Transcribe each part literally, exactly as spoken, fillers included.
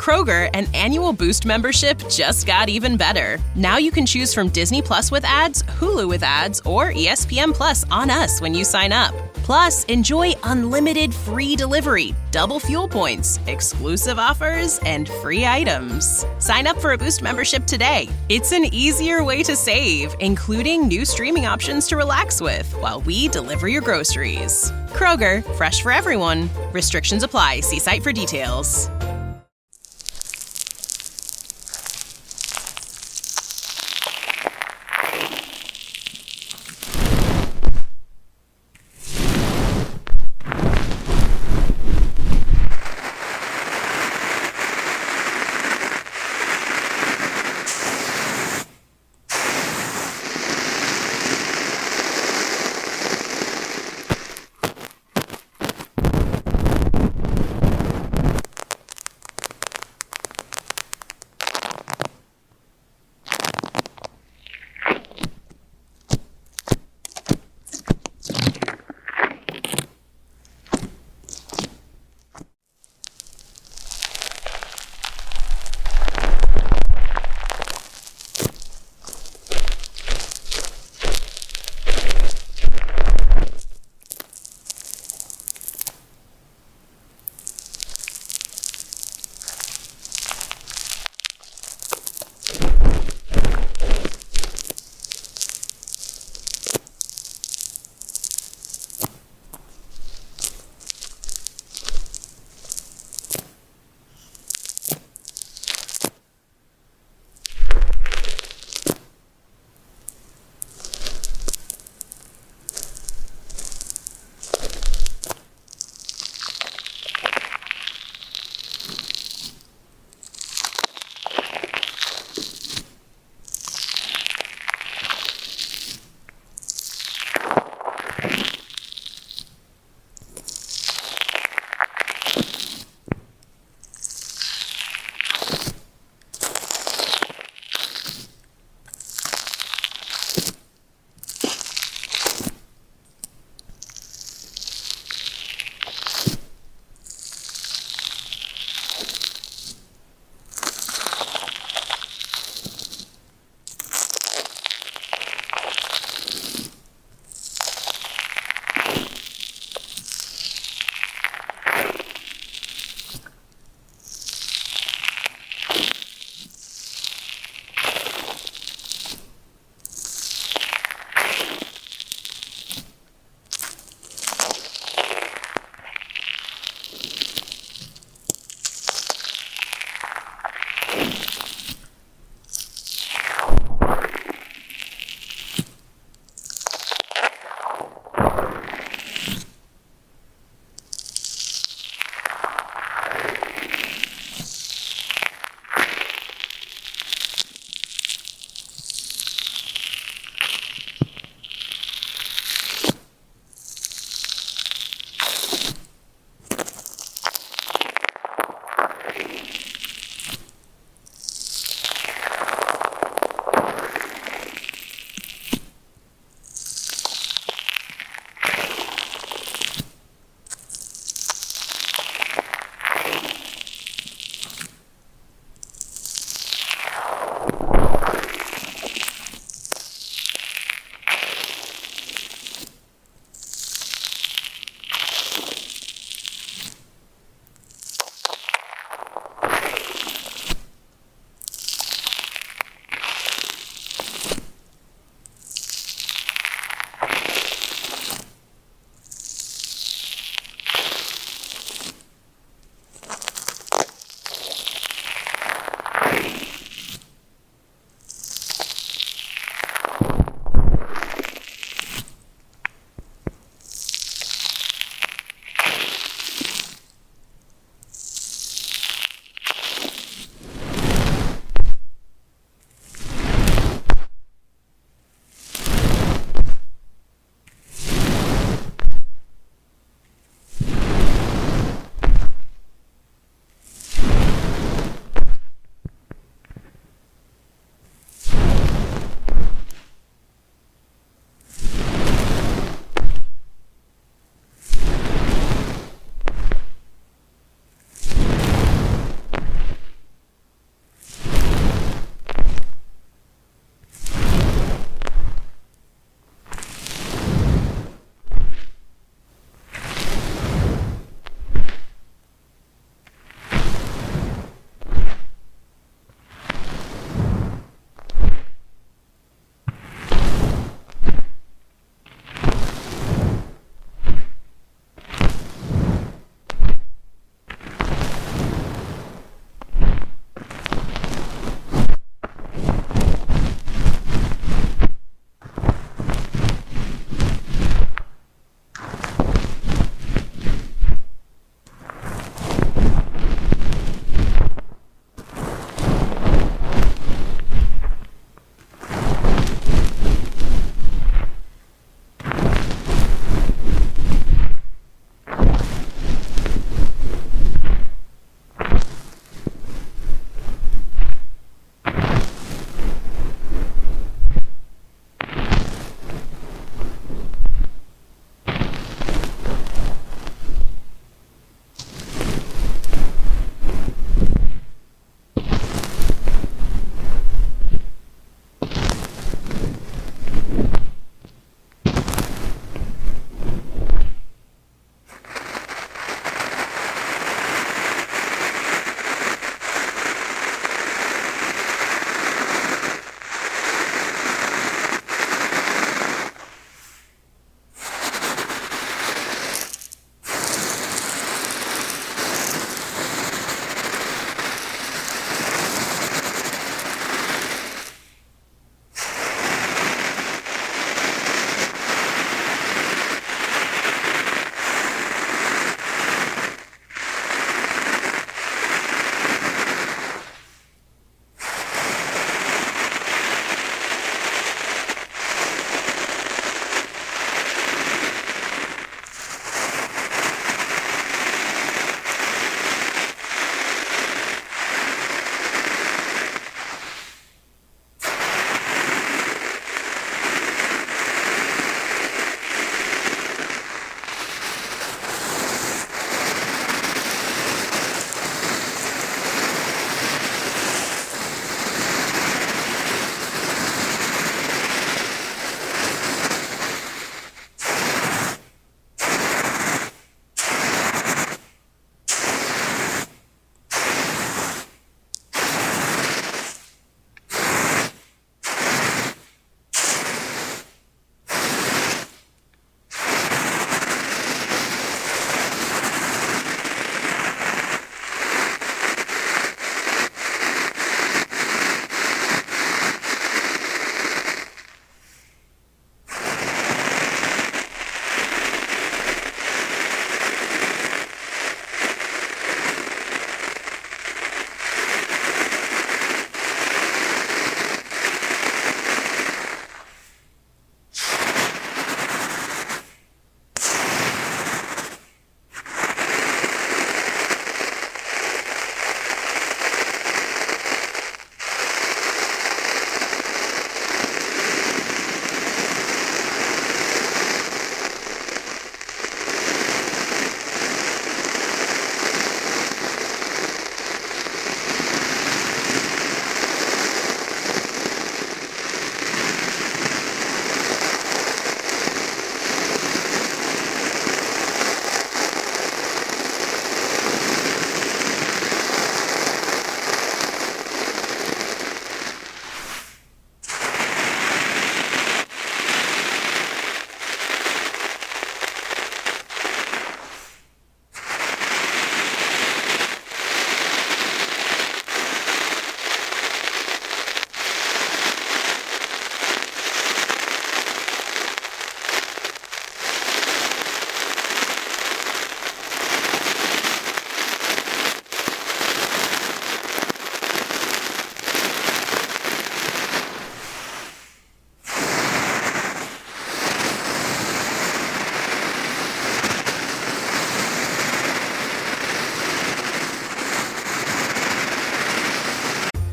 Kroger, an annual Boost membership just got even better. Now you can choose from Disney Plus with ads, Hulu with ads, or E S P N Plus on us when you sign up. Plus, enjoy unlimited free delivery, double fuel points, exclusive offers, and free items. Sign up for a Boost membership today. It's an easier way to save, including new streaming options to relax with while we deliver your groceries. Kroger, fresh for everyone. Restrictions apply. See site for details.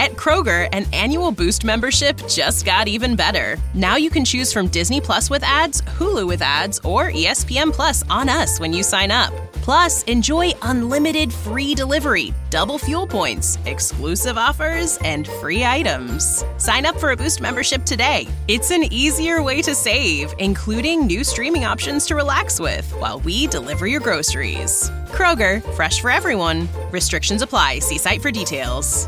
At Kroger, an annual Boost membership just got even better. Now you can choose from Disney Plus with ads, Hulu with ads, or E S P N Plus on us when you sign up. Plus, enjoy unlimited free delivery, double fuel points, exclusive offers, and free items. Sign up for a Boost membership today. It's an easier way to save, including new streaming options to relax with while we deliver your groceries. Kroger, fresh for everyone. Restrictions apply. See site for details.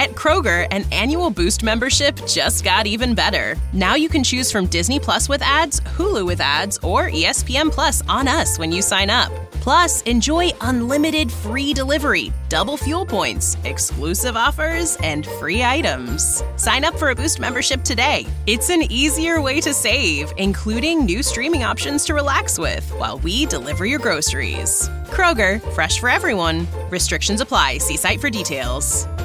At Kroger, an annual Boost membership just got even better. Now you can choose from Disney Plus with ads, Hulu with ads, or E S P N Plus on us when you sign up. Plus, enjoy unlimited free delivery, double fuel points, exclusive offers, and free items. Sign up for a Boost membership today. It's an easier way to save, including new streaming options to relax with while we deliver your groceries. Kroger, fresh for everyone. Restrictions apply. See site for details.